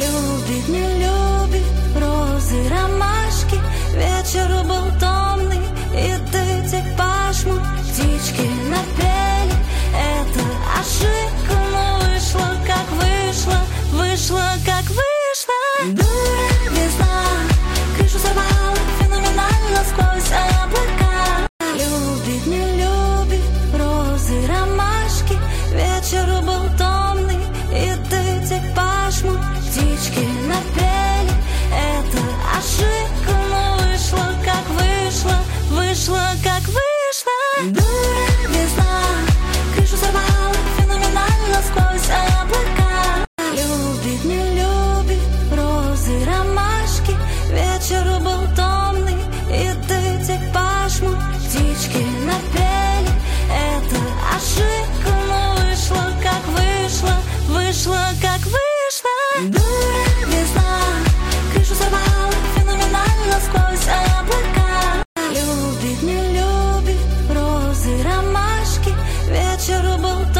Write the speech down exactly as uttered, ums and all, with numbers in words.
Любит, не любит розы, ромашки. Вечер был томный, и дытик пашму. Птички напели, это ошибка, но вышло, как вышло, вышло, как вышло. Дура весна, крышу сорвала феноменально сквозь облака. Любит, не любит розы, ромашки. Вечер был томный, и дытик пашму. Птички напели, это ошибка, но вышло, как вышло, вышло, как вышло. Дура весна, крышу сорвала феноменально сквозь облака. Любит, не любит розы, ромашки. Вечер был томный, и дытик пашму. Птички напели, это ошибка, но вышло, как вышло, вышло, как вышло. Дура весна, крышу сорвала феноменально сквозь облака. Любит, не любит розы, ромашки. Вечер был